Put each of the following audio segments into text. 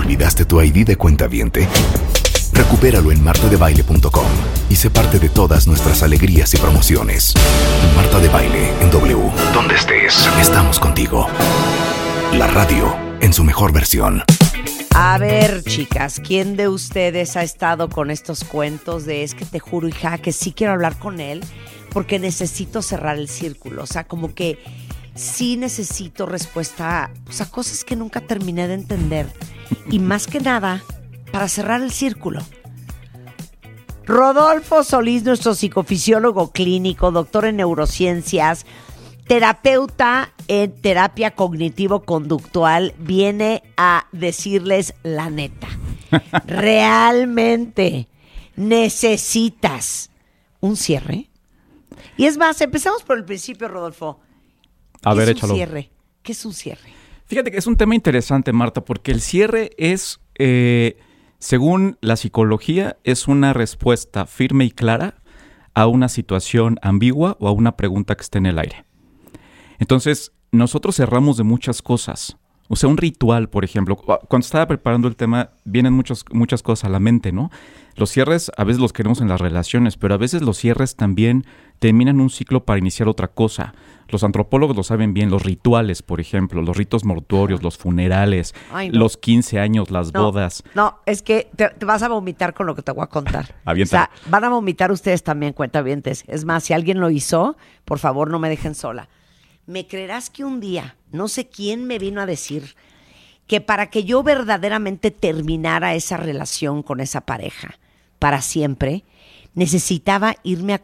¿Olvidaste tu ID de cuentaviente? Recupéralo en martadebaile.com y sé parte de todas nuestras alegrías y promociones. Marta de Baile en W. Donde estés, estamos contigo. La radio en su mejor versión. A ver, chicas, ¿quién de ustedes ha estado con estos cuentos de es que te juro, hija, que sí quiero hablar con él porque necesito cerrar el círculo? O sea, como que sí necesito respuesta a cosas que nunca terminé de entender. Y más que nada, para cerrar el círculo. Rodolfo Solís, nuestro psicofisiólogo clínico, doctor en neurociencias, terapeuta en terapia cognitivo-conductual, viene a decirles la neta. ¿Realmente necesitas un cierre? Y es más, empezamos por el principio, Rodolfo. A ver, ¿Qué es échalo. un cierre? ¿Qué es un cierre? Fíjate que es un tema interesante, Marta, porque el cierre es, según la psicología, es una respuesta firme y clara a una situación ambigua o a una pregunta que esté en el aire. Entonces, nosotros cerramos de muchas cosas. O sea, un ritual, por ejemplo. Cuando estaba preparando el tema, vienen muchas cosas a la mente, ¿no? Los cierres a veces los queremos en las relaciones, pero a veces los cierres también terminan un ciclo para iniciar otra cosa. Los antropólogos lo saben bien, los rituales, por ejemplo, los ritos mortuorios, los funerales, los 15 años, las bodas. No, es que te vas a vomitar con lo que te voy a contar. Avienta. O sea, van a vomitar ustedes también, cuentavientes. Es más, si alguien lo hizo, por favor, no me dejen sola. ¿Me creerás que un día, no sé quién me vino a decir que para que yo verdaderamente terminara esa relación con esa pareja para siempre, necesitaba irme a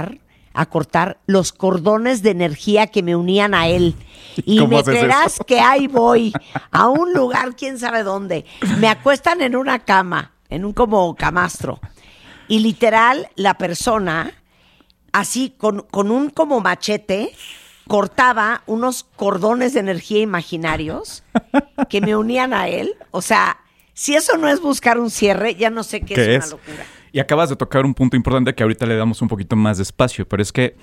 cortar los cordones de energía que me unían a él? Y me creerás que ahí voy, a un lugar, quién sabe dónde. Me acuestan en una cama, en un como camastro. Y literal, la persona, así, con un como machete, cortaba unos cordones de energía imaginarios que me unían a él. O sea, si eso no es buscar un cierre, ya no sé qué es una locura. Y acabas de tocar un punto importante que ahorita le damos un poquito más de espacio, pero es que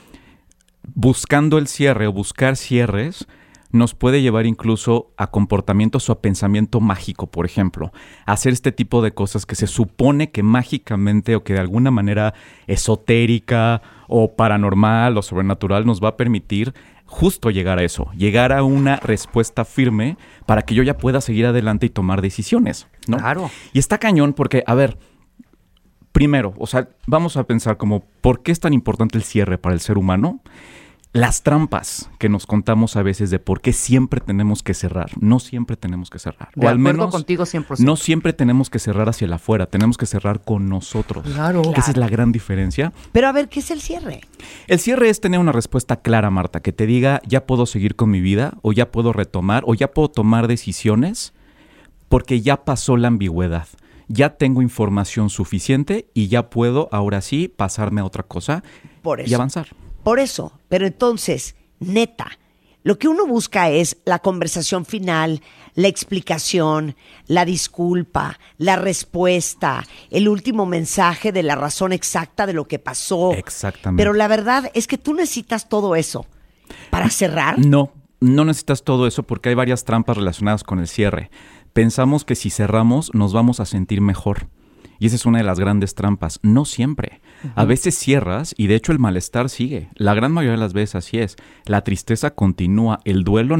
buscando el cierre o buscar cierres nos puede llevar incluso a comportamientos o a pensamiento mágico, por ejemplo. Hacer este tipo de cosas que se supone que mágicamente o que de alguna manera esotérica o paranormal o sobrenatural nos va a permitir justo llegar a eso, llegar a una respuesta firme para que yo ya pueda seguir adelante y tomar decisiones, ¿no? Claro. Y está cañón porque, a ver, primero, o sea, vamos a pensar como, ¿por qué es tan importante el cierre para el ser humano? Las trampas que nos contamos a veces de por qué siempre tenemos que cerrar. No siempre tenemos que cerrar. De acuerdo contigo 100%. No siempre tenemos que cerrar hacia el afuera. Tenemos que cerrar con nosotros. Claro. Esa es la gran diferencia. Pero a ver, ¿qué es el cierre? El cierre es tener una respuesta clara, Marta, que te diga, ya puedo seguir con mi vida, o ya puedo retomar, o ya puedo tomar decisiones, porque ya pasó la ambigüedad. Ya tengo información suficiente y ya puedo, ahora sí, pasarme a otra cosa y avanzar. Por eso, pero entonces, neta, lo que uno busca es la conversación final, la explicación, la disculpa, la respuesta, el último mensaje de la razón exacta de lo que pasó. Exactamente. Pero la verdad es que tú necesitas todo eso para cerrar. No necesitas todo eso porque hay varias trampas relacionadas con el cierre. Pensamos que si cerramos nos vamos a sentir mejor. Y esa es una de las grandes trampas. No siempre. Uh-huh. A veces cierras y de hecho el malestar sigue. La gran mayoría de las veces así es. La tristeza continúa. El duelo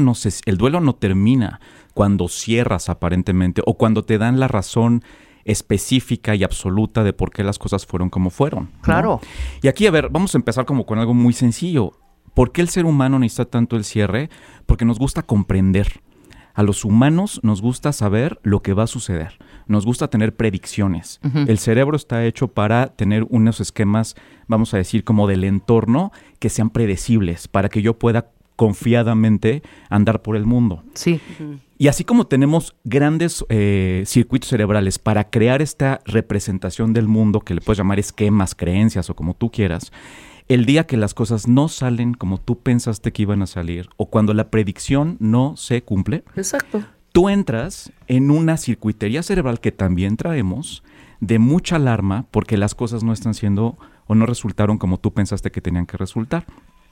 no termina cuando cierras aparentemente o cuando te dan la razón específica y absoluta de por qué las cosas fueron como fueron, ¿no? Claro. Y aquí, a ver, vamos a empezar como con algo muy sencillo. ¿Por qué el ser humano necesita tanto el cierre? Porque nos gusta comprender. A los humanos nos gusta saber lo que va a suceder. Nos gusta tener predicciones. Uh-huh. El cerebro está hecho para tener unos esquemas, vamos a decir, como del entorno que sean predecibles, para que yo pueda confiadamente andar por el mundo. Sí. Uh-huh. Y así como tenemos grandes circuitos cerebrales para crear esta representación del mundo, que le puedes llamar esquemas, creencias o como tú quieras, el día que las cosas no salen como tú pensaste que iban a salir o cuando la predicción no se cumple, exacto, tú entras en una circuitería cerebral que también traemos de mucha alarma porque las cosas no están siendo o no resultaron como tú pensaste que tenían que resultar.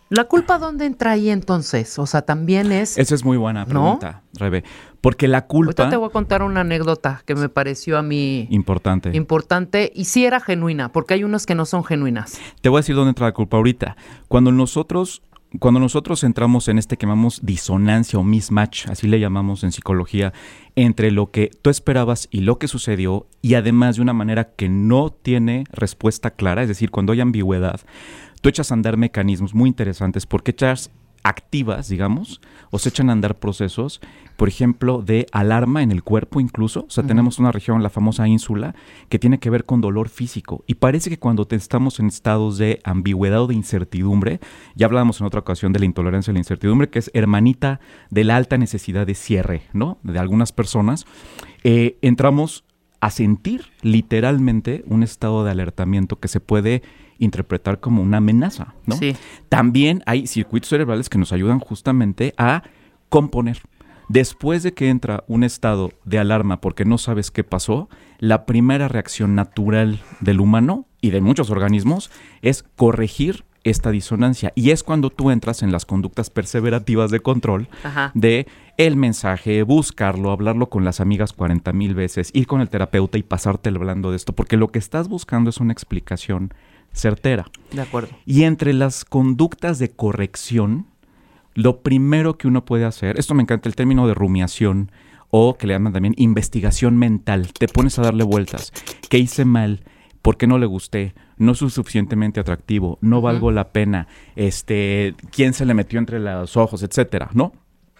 ¿La culpa dónde entra ahí entonces? O sea, también es... Esa es muy buena pregunta, ¿no? Rebe. Porque la culpa... Ahorita te voy a contar una anécdota que me pareció a mí... Importante. Y sí era genuina, porque hay unas que no son genuinas. Te voy a decir dónde entra la culpa ahorita. Cuando nosotros entramos en este que llamamos disonancia o mismatch, así le llamamos en psicología, entre lo que tú esperabas y lo que sucedió, y además de una manera que no tiene respuesta clara, es decir, cuando hay ambigüedad, tú echas a andar mecanismos muy interesantes porque activas, digamos, o se echan a andar procesos, por ejemplo, de alarma en el cuerpo incluso. O sea, tenemos una región, la famosa ínsula, que tiene que ver con dolor físico. Y parece que cuando estamos en estados de ambigüedad o de incertidumbre, ya hablábamos en otra ocasión de la intolerancia a la incertidumbre, que es hermanita de la alta necesidad de cierre, ¿no? De algunas personas, entramos a sentir literalmente un estado de alertamiento que se puede interpretar como una amenaza, ¿no? Sí. También hay circuitos cerebrales que nos ayudan justamente a componer. Después de que entra un estado de alarma porque no sabes qué pasó, la primera reacción natural del humano y de muchos organismos es corregir esta disonancia. Y es cuando tú entras en las conductas perseverativas de control. Ajá. De el mensaje, buscarlo, hablarlo con las amigas 40,000 veces, ir con el terapeuta y pasarte hablando de esto, porque lo que estás buscando es una explicación certera. De acuerdo. Y entre las conductas de corrección, lo primero que uno puede hacer, esto me encanta el término de rumiación, o que le llaman también investigación mental. Te pones a darle vueltas. ¿Qué hice mal? ¿Por qué no le gusté? No soy suficientemente atractivo, no valgo la pena, quién se le metió entre los ojos, etcétera, ¿no?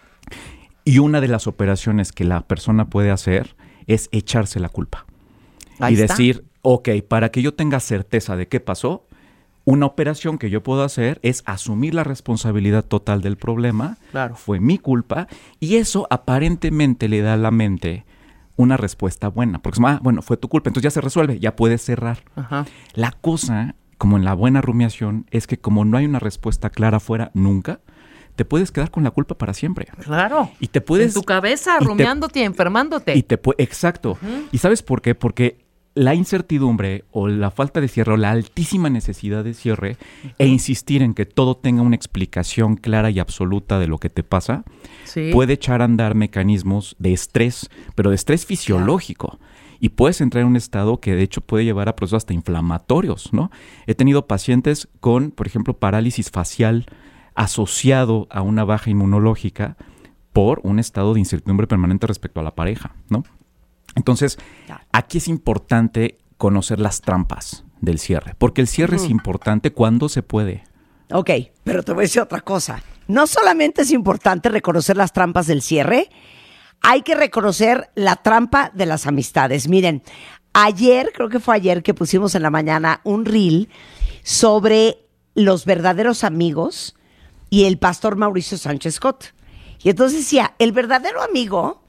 Y una de las operaciones que la persona puede hacer es echarse la culpa. Ahí y está. Decir, ok, para que yo tenga certeza de qué pasó, una operación que yo puedo hacer es asumir la responsabilidad total del problema. Claro. Fue mi culpa, y eso aparentemente le da a la mente una respuesta buena, porque bueno, fue tu culpa, entonces ya se resuelve, ya puedes cerrar. Ajá. La cosa, como en la buena rumiación, es que como no hay una respuesta clara afuera nunca, te puedes quedar con la culpa para siempre. Claro. Y te puedes... En tu cabeza, rumiándote y enfermándote. Exacto. ¿Y sabes por qué? Porque la incertidumbre o la falta de cierre o la altísima necesidad de cierre e insistir en que todo tenga una explicación clara y absoluta de lo que te pasa, sí, puede echar a andar mecanismos de estrés, pero de estrés fisiológico. Claro. Y puedes entrar en un estado que de hecho puede llevar a procesos hasta inflamatorios, ¿no? He tenido pacientes con, por ejemplo, parálisis facial asociado a una baja inmunológica por un estado de incertidumbre permanente respecto a la pareja, ¿no? Entonces, aquí es importante conocer las trampas del cierre, porque el cierre es importante cuando se puede. Ok, pero te voy a decir otra cosa. No solamente es importante reconocer las trampas del cierre, hay que reconocer la trampa de las amistades. Miren, creo que fue ayer que pusimos en la mañana un reel sobre los verdaderos amigos y el pastor Mauricio Sánchez Scott. Y entonces decía, el verdadero amigo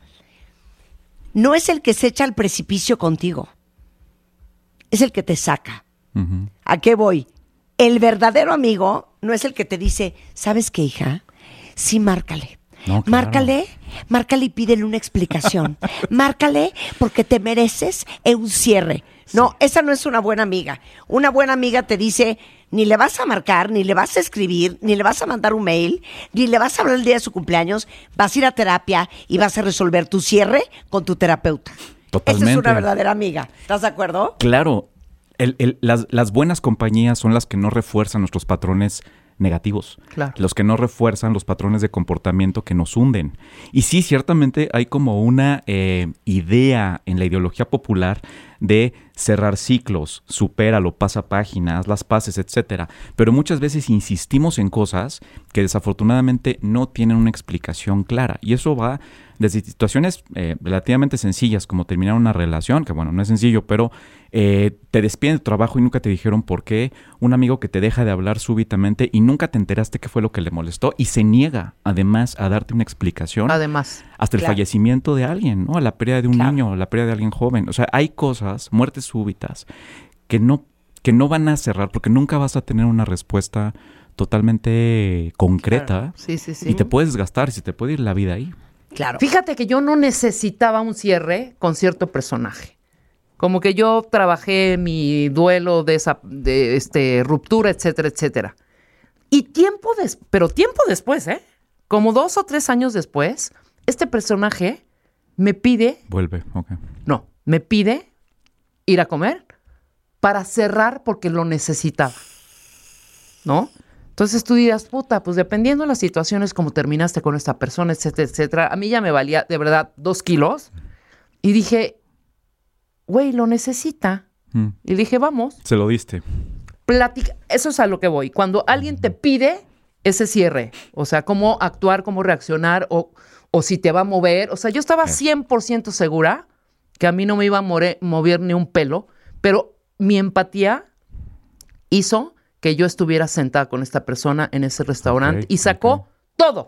no es el que se echa al precipicio contigo, es el que te saca. Uh-huh. ¿A qué voy? El verdadero amigo no es el que te dice, ¿sabes qué, hija? Sí, márcale. No, claro. Márcale y pídele una explicación. Márcale porque te mereces un cierre. No, esa no es una buena amiga. Una buena amiga te dice, ni le vas a marcar, ni le vas a escribir, ni le vas a mandar un mail, ni le vas a hablar el día de su cumpleaños, vas a ir a terapia y vas a resolver tu cierre con tu terapeuta. Totalmente. Esa es una verdadera amiga. ¿Estás de acuerdo? Claro. Las buenas compañías son las que no refuerzan nuestros patrones negativos. Claro. Los que no refuerzan los patrones de comportamiento que nos hunden. Y sí, ciertamente hay como una idea en la ideología popular de cerrar ciclos, supéralo, pasa página, haz las paces, etcétera. Pero muchas veces insistimos en cosas que desafortunadamente no tienen una explicación clara. Y eso va desde situaciones relativamente sencillas, como terminar una relación, que bueno, no es sencillo, pero te despiden de tu trabajo y nunca te dijeron por qué, un amigo que te deja de hablar súbitamente y nunca te enteraste qué fue lo que le molestó y se niega además a darte una explicación. Además. Hasta el fallecimiento de alguien, ¿no? La pérdida de un niño, la pérdida de alguien joven. O sea, hay cosas, muertes súbitas, que no van a cerrar porque nunca vas a tener una respuesta totalmente concreta. Claro. Sí. Y te puedes desgastar y se te puede ir la vida ahí. Claro. Fíjate que yo no necesitaba un cierre con cierto personaje. Como que yo trabajé mi duelo de ruptura, etcétera, etcétera. Y tiempo después, como 2 o 3 años después, este personaje me pide ir a comer para cerrar porque lo necesitaba, ¿no? Entonces tú dirás, puta, pues dependiendo de las situaciones, como terminaste con esta persona, etcétera, etcétera, a mí ya me valía, de verdad, 2 kilos. Y dije, güey, lo necesita. Y dije, vamos. Se lo diste. Eso es a lo que voy. Cuando alguien te pide ese cierre, o sea, cómo actuar, cómo reaccionar, o si te va a mover. O sea, yo estaba 100% segura que a mí no me iba a mover ni un pelo, pero mi empatía hizo que yo estuviera sentada con esta persona en ese restaurante y sacó todo,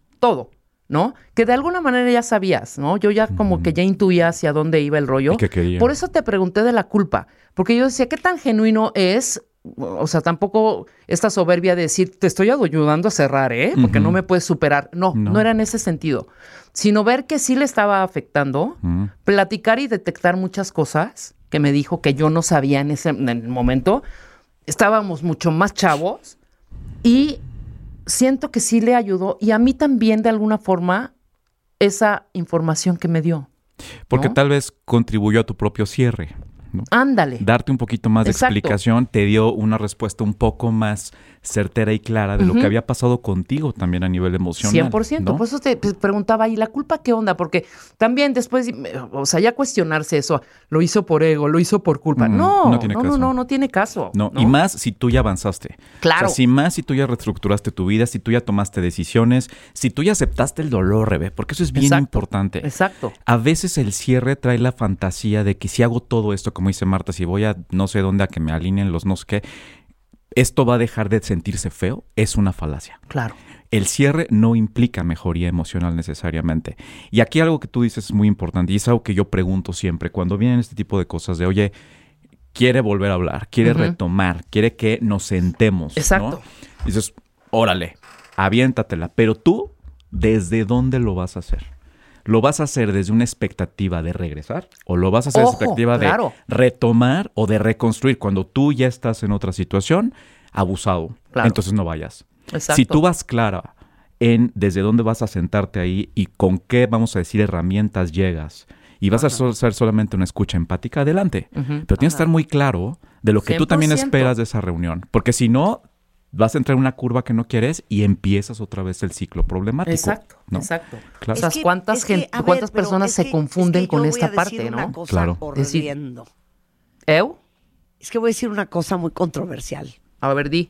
¿no? Que de alguna manera ya sabías, ¿no? Yo ya como que ya intuía hacia dónde iba el rollo. ¿Y qué quería? Por eso te pregunté de la culpa, porque yo decía, ¿qué tan genuino es? O sea, tampoco esta soberbia de decir, te estoy ayudando a cerrar, porque no me puedes superar. No era en ese sentido. Sino ver que sí le estaba afectando, platicar y detectar muchas cosas que me dijo que yo no sabía en el momento. Estábamos mucho más chavos y siento que sí le ayudó. Y a mí también, de alguna forma, esa información que me dio. Porque ¿no? tal vez contribuyó a tu propio cierre, ¿no? Ándale. Darte un poquito más de explicación te dio una respuesta un poco más certera y clara de lo que había pasado contigo también a nivel emocional. 100%. ¿no? Por eso te preguntaba, ¿y la culpa qué onda? Porque también después, o sea, ya cuestionarse eso, lo hizo por ego, lo hizo por culpa. No tiene caso. No, y más si tú ya avanzaste. Claro. O sea, si tú ya reestructuraste tu vida, si tú ya tomaste decisiones, si tú ya aceptaste el dolor, Rebe, porque eso es bien importante. Exacto. A veces el cierre trae la fantasía de que si hago todo esto, como dice Marta, si voy a no sé dónde a que me alineen los no sé qué, esto va a dejar de sentirse feo. Es una falacia. Claro. El cierre no implica mejoría emocional necesariamente. Y aquí algo que tú dices es muy importante y es algo que yo pregunto siempre cuando vienen este tipo de cosas de, oye, quiere volver a hablar, quiere retomar, quiere que nos sentemos. Exacto. ¿no? Y dices, órale, aviéntatela. Pero tú, ¿desde dónde lo vas a hacer? ¿Lo vas a hacer desde una expectativa de regresar? ¿O lo vas a hacer desde una expectativa de retomar o de reconstruir? Cuando tú ya estás en otra situación, abusado. Claro. Entonces no vayas. Exacto. Si tú vas clara en desde dónde vas a sentarte ahí y con qué, vamos a decir, herramientas llegas y vas a ser solamente una escucha empática, adelante. Pero tienes que estar muy claro de lo que 100%. Tú también esperas de esa reunión. Porque si no, vas a entrar en una curva que no quieres y empiezas otra vez el ciclo problemático. Exacto, ¿no? exacto. Claro. O sea, ¿cuántas personas se confunden con esta parte, no? Una cosa horrendo. ¿Eu? Es que voy a decir una cosa muy controversial. A ver, di.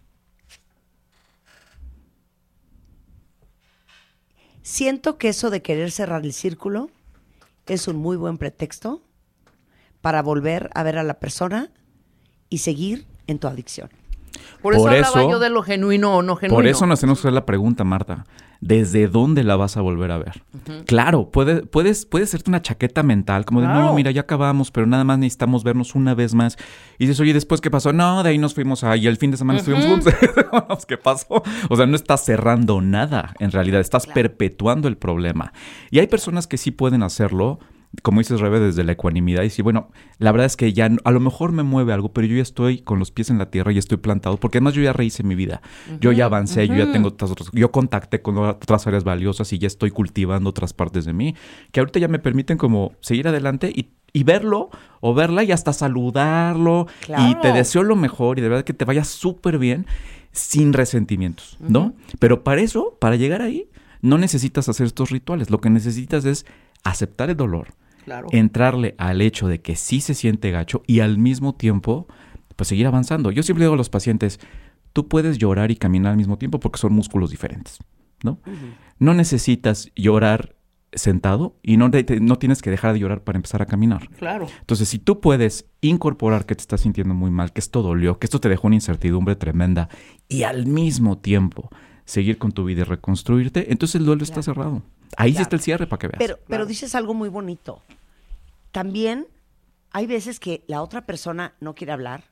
Siento que eso de querer cerrar el círculo es un muy buen pretexto para volver a ver a la persona y seguir en tu adicción. Por eso hablaba yo de lo genuino o no genuino. Por eso nos tenemos que hacer la pregunta, Marta. ¿Desde dónde la vas a volver a ver? Claro, puede serte una chaqueta mental, como de, no, mira, ya acabamos, pero nada más necesitamos vernos una vez más. Y dices, oye, ¿después qué pasó? No, de ahí nos fuimos y el fin de semana estuvimos juntos. ¿Qué pasó? O sea, no estás cerrando nada, en realidad. Estás perpetuando el problema. Y hay personas que sí pueden hacerlo, como dices, Rebe, desde la ecuanimidad y decir, bueno, la verdad es que ya a lo mejor me mueve algo, pero yo ya estoy con los pies en la tierra y estoy plantado, porque además yo ya rehice mi vida. Yo ya avancé, yo ya tengo yo contacté con otras áreas valiosas y ya estoy cultivando otras partes de mí, que ahorita ya me permiten como seguir adelante y verlo o verla y hasta saludarlo. Claro. Y te deseo lo mejor y de verdad que te vaya súper bien sin resentimientos, ¿no? Pero para eso, para llegar ahí, no necesitas hacer estos rituales. Lo que necesitas es aceptar el dolor. Claro. Entrarle al hecho de que sí se siente gacho y al mismo tiempo, pues seguir avanzando. Yo siempre digo a los pacientes, tú puedes llorar y caminar al mismo tiempo porque son músculos diferentes, ¿no? No necesitas llorar sentado y no tienes que dejar de llorar para empezar a caminar. Claro. Entonces, si tú puedes incorporar que te estás sintiendo muy mal, que esto dolió, que esto te dejó una incertidumbre tremenda y al mismo tiempo seguir con tu vida y reconstruirte, entonces el duelo está cerrado. Ahí sí está el cierre para que veas. Pero dices algo muy bonito. También hay veces que la otra persona no quiere hablar,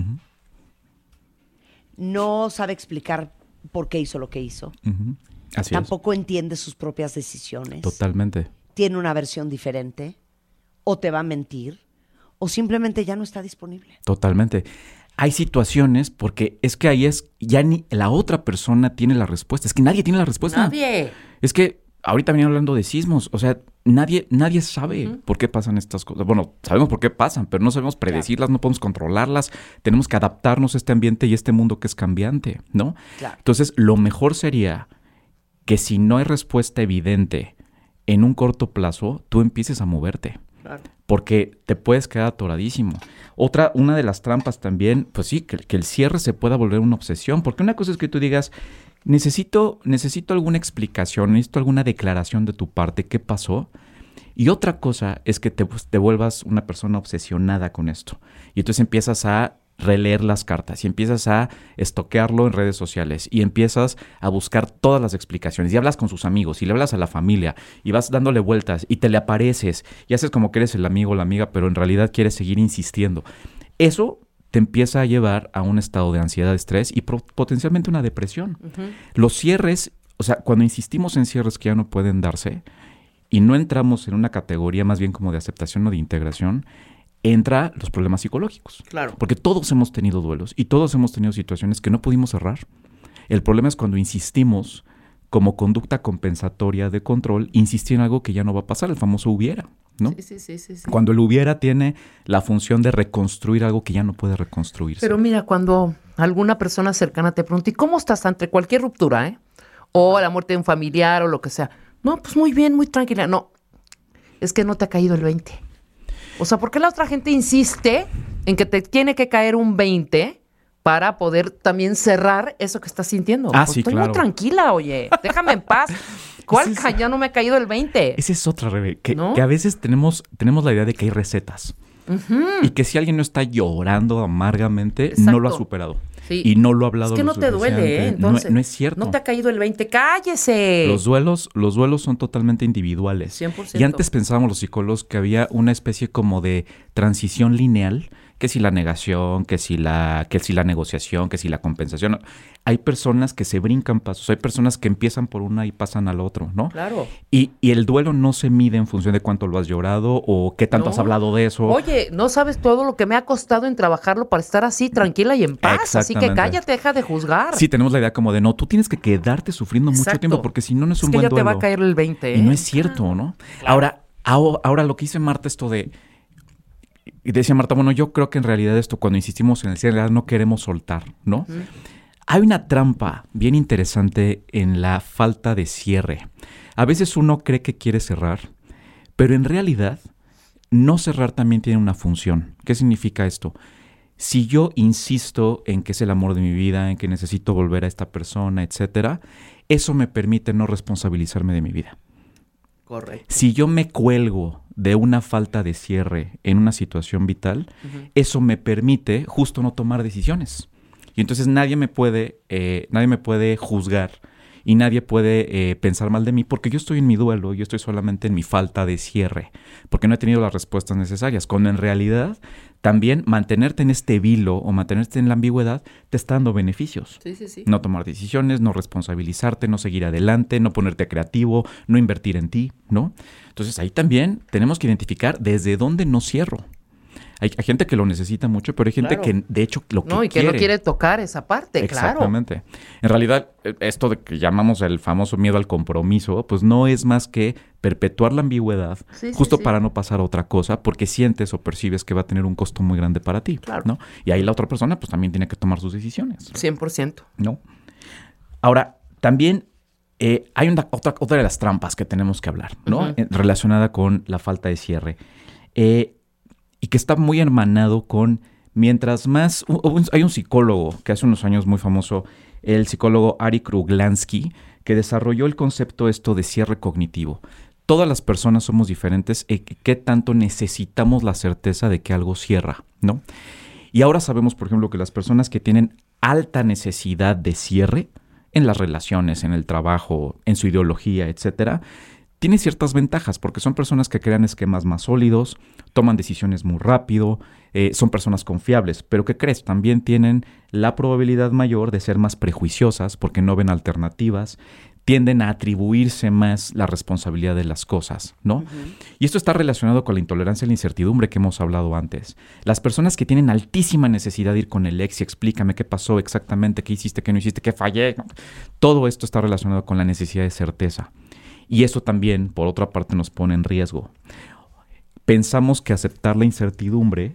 no sabe explicar por qué hizo lo que hizo, tampoco entiende sus propias decisiones. Totalmente. Tiene una versión diferente, o te va a mentir, o simplemente ya no está disponible. Totalmente. hay situaciones, porque es que ahí es, ya ni la otra persona tiene la respuesta. Es que nadie tiene la respuesta. Nadie. Es que ahorita venía hablando de sismos. O sea, nadie sabe por qué pasan estas cosas. Bueno, sabemos por qué pasan, pero no sabemos predecirlas, no podemos controlarlas. Tenemos que adaptarnos a este ambiente y a este mundo que es cambiante, ¿no? Claro. Entonces, lo mejor sería que si no hay respuesta evidente en un corto plazo, tú empieces a moverte. Claro. Porque te puedes quedar atoradísimo. Una de las trampas también, pues sí, que el cierre se pueda volver una obsesión. Porque una cosa es que tú digas, necesito alguna explicación, necesito alguna declaración de tu parte, ¿qué pasó? Y otra cosa es que te vuelvas una persona obsesionada con esto. Y entonces empiezas a releer las cartas y empiezas a estoquearlo en redes sociales y empiezas a buscar todas las explicaciones y hablas con sus amigos y le hablas a la familia y vas dándole vueltas y te le apareces y haces como que eres el amigo o la amiga, pero en realidad quieres seguir insistiendo. Eso te empieza a llevar a un estado de ansiedad, estrés y potencialmente una depresión. Los cierres, o sea, cuando insistimos en cierres que ya no pueden darse y no entramos en una categoría más bien como de aceptación o de integración, entra los problemas psicológicos. Claro. Porque todos hemos tenido duelos y todos hemos tenido situaciones que no pudimos cerrar. El problema es cuando insistimos como conducta compensatoria de control, insistir en algo que ya no va a pasar, el famoso hubiera, ¿no? Sí. Cuando el hubiera tiene la función de reconstruir algo que ya no puede reconstruirse. Pero mira, cuando alguna persona cercana te pregunta, ¿y cómo estás ante cualquier ruptura, o la muerte de un familiar o lo que sea? No, pues muy bien, muy tranquila. No, es que no te ha caído el 20. O sea, ¿por qué la otra gente insiste en que te tiene que caer un 20 para poder también cerrar eso que estás sintiendo? Ah, pues sí, estoy claro. muy tranquila, oye. Déjame en paz. ¿Cuál ya no me ha caído el 20? Esa es otra, Rebe, que ¿No? a veces tenemos la idea de que hay recetas. Y que si alguien no está llorando amargamente, no lo ha Exacto. superado. Sí. Y no lo ha hablado Es que lo no te duele, suficiente. Entonces. No es cierto. No te ha caído el 20. ¡Cállese! Los duelos son totalmente individuales. 100%. Y antes pensábamos los psicólogos que había una especie como de transición lineal, que si la negación, que si la negociación, que si la compensación. Hay personas que se brincan pasos, hay personas que empiezan por una y pasan al otro, ¿no? Claro. Y el duelo no se mide en función de cuánto lo has llorado o qué tanto No. has hablado de eso. Oye, no sabes todo lo que me ha costado en trabajarlo para estar así, tranquila y en paz. Así que Exactamente. cállate, deja de juzgar. Sí, tenemos la idea como de no, tú tienes que quedarte sufriendo mucho Exacto. tiempo porque si no, no es un que buen ya duelo. te va a caer el 20, Y no es cierto, ¿no? Ahora lo que dice Marta, esto de... Y decía Marta, bueno, yo creo que en realidad esto, cuando insistimos en el cierre, en realidad no queremos soltar, ¿no? Hay una trampa bien interesante en la falta de cierre. A veces uno cree que quiere cerrar, pero en realidad no cerrar también tiene una función. ¿Qué significa esto? Si yo insisto en que es el amor de mi vida, en que necesito volver a esta persona, etcétera, eso me permite no responsabilizarme de mi vida. Correcto. Si yo me cuelgo de una falta de cierre en una situación vital, eso me permite justo no tomar decisiones. Y entonces nadie me puede juzgar y nadie puede pensar mal de mí porque yo estoy en mi duelo, yo estoy solamente en mi falta de cierre, porque no he tenido las respuestas necesarias, cuando en realidad también mantenerte en este vilo o mantenerte en la ambigüedad te está dando beneficios. Sí. No tomar decisiones, no responsabilizarte, no seguir adelante, no ponerte creativo, no invertir en ti, ¿no? Entonces ahí también tenemos que identificar desde dónde no cierro. Hay gente que lo necesita mucho, pero hay gente Claro. que de hecho lo que No, y que quiere. no quiere tocar esa parte, claro. Exactamente. En realidad, esto de que llamamos el famoso miedo al compromiso, pues no es más que perpetuar la ambigüedad Sí, justo sí. para no pasar a otra cosa, porque sientes o percibes que va a tener un costo muy grande para ti, Claro. ¿no? Y ahí la otra persona pues también tiene que tomar sus decisiones, 100%. ¿no? Ahora, también hay otra de las trampas que tenemos que hablar, ¿no? Relacionada con la falta de cierre. Y que está muy hermanado con mientras más... Hay un psicólogo que hace unos años muy famoso, el psicólogo Ari Kruglansky, que desarrolló el concepto esto de cierre cognitivo. Todas las personas somos diferentes. ¿Qué tanto necesitamos la certeza de que algo cierra, ¿no? Y ahora sabemos, por ejemplo, que las personas que tienen alta necesidad de cierre en las relaciones, en el trabajo, en su ideología, etcétera, tiene ciertas ventajas porque son personas que crean esquemas más sólidos, toman decisiones muy rápido, son personas confiables. Pero ¿qué crees? También tienen la probabilidad mayor de ser más prejuiciosas porque no ven alternativas, tienden a atribuirse más la responsabilidad de las cosas, ¿no? Y esto está relacionado con la intolerancia a la incertidumbre que hemos hablado antes. Las personas que tienen altísima necesidad de ir con el ex y explícame qué pasó exactamente, qué hiciste, qué no hiciste, qué fallé, ¿no? Todo esto está relacionado con la necesidad de certeza. Y eso también, por otra parte, nos pone en riesgo. Pensamos que aceptar la incertidumbre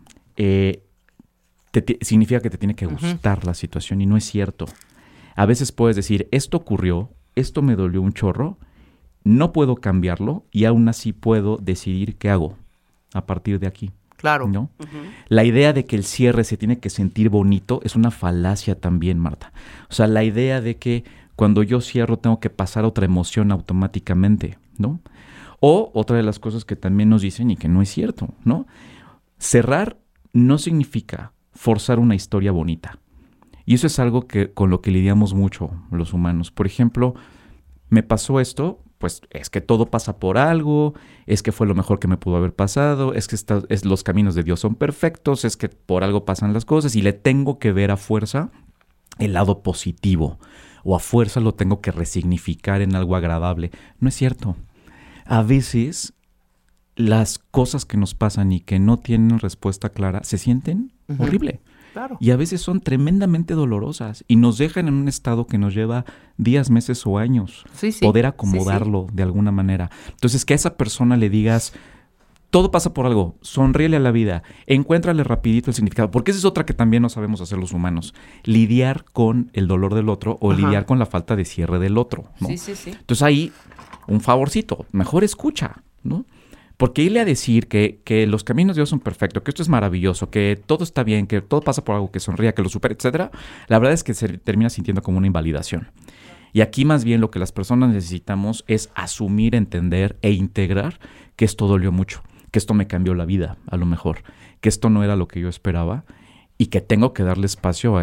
significa que te tiene que gustar la situación, y no es cierto. A veces puedes decir, esto ocurrió, esto me dolió un chorro, no puedo cambiarlo y aún así puedo decidir qué hago a partir de aquí. Claro. ¿No? La idea de que el cierre se tiene que sentir bonito es una falacia también, Marta. O sea, la idea de que cuando yo cierro tengo que pasar otra emoción automáticamente, ¿no? O otra de las cosas que también nos dicen y que no es cierto, ¿no? Cerrar no significa forzar una historia bonita. Y eso es algo con lo que lidiamos mucho los humanos. Por ejemplo, me pasó esto, pues es que todo pasa por algo, es que fue lo mejor que me pudo haber pasado, es que los caminos de Dios son perfectos, es que por algo pasan las cosas y le tengo que ver a fuerza el lado positivo o a fuerza lo tengo que resignificar en algo agradable. No es cierto. A veces las cosas que nos pasan y que no tienen respuesta clara se sienten horrible. Claro. Y a veces son tremendamente dolorosas y nos dejan en un estado que nos lleva días, meses o años poder acomodarlo de alguna manera. Entonces, que a esa persona le digas, todo pasa por algo, sonríele a la vida, encuéntrale rapidito el significado, porque esa es otra que también no sabemos hacer los humanos, lidiar con el dolor del otro o lidiar con la falta de cierre del otro, ¿no? Sí. Entonces ahí, un favorcito, mejor escucha, ¿no? Porque irle a decir que los caminos de Dios son perfectos, que esto es maravilloso, que todo está bien, que todo pasa por algo, que sonría, que lo supera, etcétera, la verdad es que se termina sintiendo como una invalidación. Y aquí más bien lo que las personas necesitamos es asumir, entender e integrar que esto dolió mucho, que esto me cambió la vida, a lo mejor, que esto no era lo que yo esperaba y que tengo que darle espacio a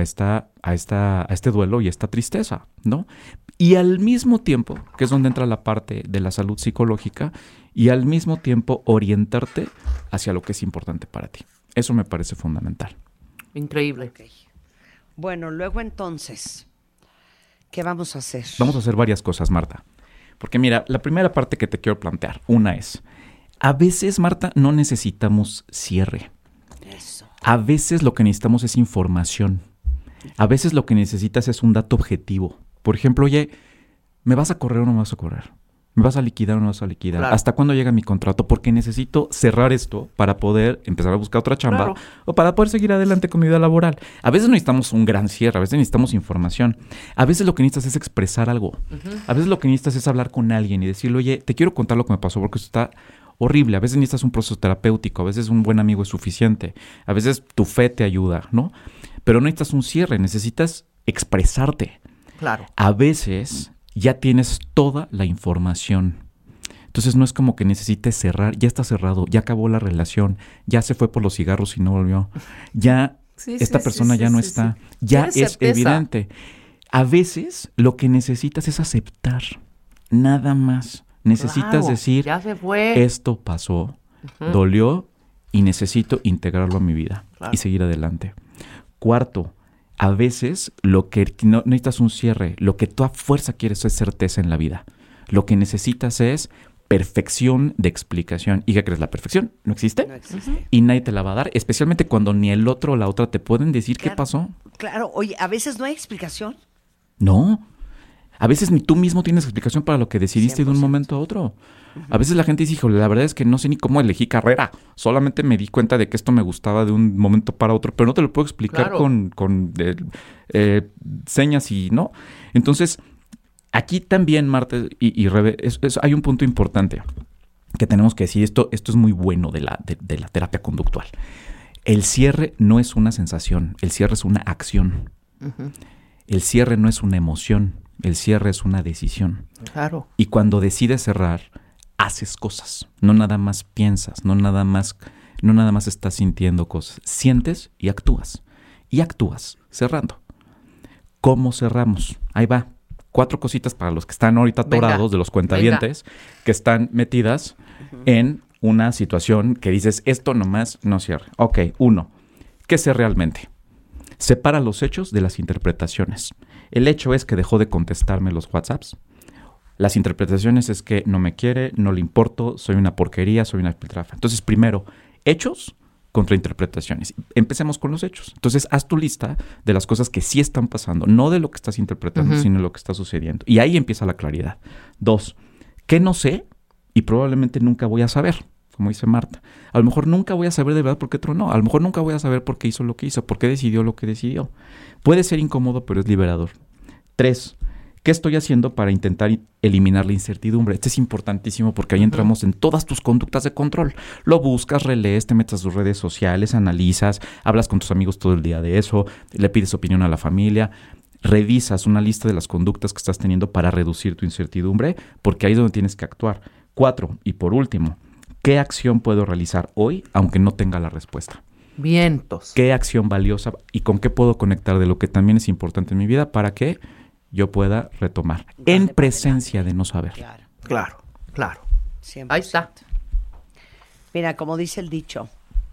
este duelo y esta tristeza, ¿no? Y al mismo tiempo, que es donde entra la parte de la salud psicológica, y al mismo tiempo orientarte hacia lo que es importante para ti. Eso me parece fundamental. Increíble. Okay. Bueno, luego entonces, ¿qué vamos a hacer? Vamos a hacer varias cosas, Marta. Porque mira, la primera parte que te quiero plantear, una es, a veces, Marta, no necesitamos cierre. Eso. A veces lo que necesitamos es información. A veces lo que necesitas es un dato objetivo. Por ejemplo, oye, ¿me vas a correr o no me vas a correr? ¿Me vas a liquidar o no me vas a liquidar? Claro. ¿Hasta cuándo llega mi contrato? Porque necesito cerrar esto para poder empezar a buscar otra chamba o para poder seguir adelante con mi vida laboral. A veces no necesitamos un gran cierre, a veces necesitamos información. A veces lo que necesitas es expresar algo. A veces lo que necesitas es hablar con alguien y decirle, oye, te quiero contar lo que me pasó porque esto está horrible. A veces necesitas un proceso terapéutico, a veces un buen amigo es suficiente, a veces tu fe te ayuda, ¿no? Pero no necesitas un cierre, necesitas expresarte. Claro. A veces ya tienes toda la información. Entonces no es como que necesites cerrar, ya está cerrado, ya acabó la relación, ya se fue por los cigarros y no volvió, ya esta persona ya no está, ya es evidente. A veces lo que necesitas es aceptar, nada más. Necesitas decir, ya se fue. Esto pasó, dolió y necesito integrarlo a mi vida y seguir adelante. Cuarto, a veces lo que no necesitas un cierre, lo que tú a fuerza quieres es certeza en la vida. Lo que necesitas es perfección de explicación. ¿Y qué crees? La perfección no existe. No existe. Y nadie te la va a dar, especialmente cuando ni el otro o la otra te pueden decir qué pasó. Claro, oye, a veces no hay explicación. No. A veces ni tú mismo tienes explicación para lo que decidiste 100%. De un momento a otro. A veces la gente dice, híjole, la verdad es que no sé ni cómo elegí carrera. Solamente me di cuenta de que esto me gustaba de un momento para otro, pero no te lo puedo explicar con señas y no. Entonces, aquí también, Marta y Rebe, hay un punto importante que tenemos que decir. Esto es muy bueno de la terapia conductual. El cierre no es una sensación, el cierre es una acción. El cierre no es una emoción, el cierre es una decisión. Claro. Y cuando decides cerrar, haces cosas, no nada más piensas, no nada más estás sintiendo cosas, sientes y actúas cerrando. ¿Cómo cerramos? Ahí va, 4 cositas para los que están ahorita atorados de los cuentavientes, que están metidas en una situación que dices, esto nomás no cierre. Ok, 1, ¿qué sé realmente? Separa los hechos de las interpretaciones. El hecho es que dejó de contestarme los WhatsApps. Las interpretaciones es que no me quiere, no le importo, soy una porquería, soy una piltrafa. Entonces, primero, hechos contra interpretaciones. Empecemos con los hechos. Entonces, haz tu lista de las cosas que sí están pasando, no de lo que estás interpretando, sino de lo que está sucediendo. Y ahí empieza la claridad. 2, ¿qué no sé? Y probablemente nunca voy a saber, como dice Marta. A lo mejor nunca voy a saber de verdad por qué tronó. A lo mejor nunca voy a saber por qué hizo lo que hizo, por qué decidió lo que decidió. Puede ser incómodo, pero es liberador. 3, ¿qué estoy haciendo para intentar eliminar la incertidumbre? Este es importantísimo porque ahí entramos en todas tus conductas de control. Lo buscas, relees, te metes a tus redes sociales, analizas, hablas con tus amigos todo el día de eso, le pides opinión a la familia, revisas una lista de las conductas que estás teniendo para reducir tu incertidumbre, porque ahí es donde tienes que actuar. 4, y por último, ¿qué acción puedo realizar hoy aunque no tenga la respuesta? Vientos. ¿Qué acción valiosa y con qué puedo conectar de lo que también es importante en mi vida para que yo pueda retomar en presencia de no saber? Claro. 100%. Ahí está. Mira, como dice el dicho,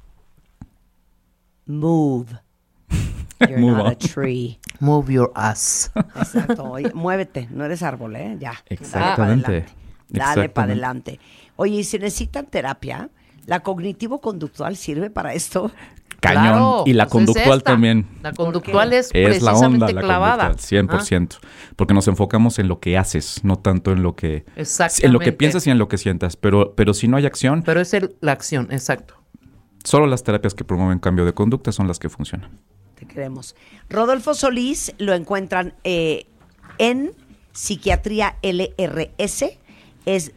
move. You're Move not on. a tree. Move your ass. Exacto. Oye, muévete, no eres árbol, ¿eh? Ya. Exactamente. Dale para adelante. Oye, y si necesitan terapia, ¿la cognitivo-conductual sirve para esto? Cañón. Claro, Y la pues es conductual esta. también. La conductual es Es la onda, precisamente la clavada. conductual, 100%. Porque nos enfocamos en lo que haces, no tanto en lo que... Exactamente. En lo que piensas y en lo que sientas. Pero si no hay acción, Pero es la acción, exacto. solo las terapias que promueven cambio de conducta son las que funcionan. Te queremos. Rodolfo Solís lo encuentran en Psiquiatría LRS, es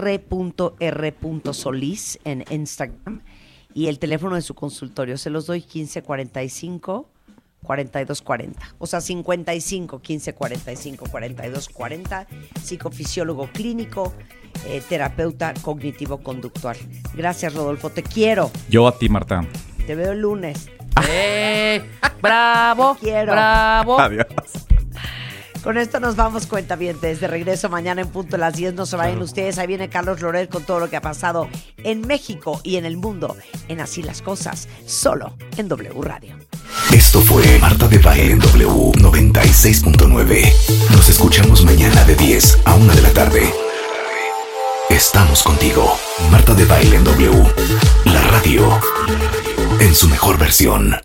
dr.r.solís en Instagram, y el teléfono de su consultorio se los doy: 1545 4240, o sea, 55 1545 4240, psicofisiólogo clínico, terapeuta cognitivo-conductual. Gracias, Rodolfo, te quiero. Yo a ti, Marta. Te veo el lunes. ¡Bravo! Te quiero. ¡Bravo! Adiós. Con esto nos vamos, cuentavientes. De regreso mañana en punto a las 10. No se vayan ustedes. Ahí viene Carlos Loret con todo lo que ha pasado en México y en el mundo en Así las Cosas, solo en W Radio. Esto fue Marta de Baile en W 96.9. Nos escuchamos mañana de 10 a 1 de la tarde. Estamos contigo. Marta de Baile en W. La radio en su mejor versión.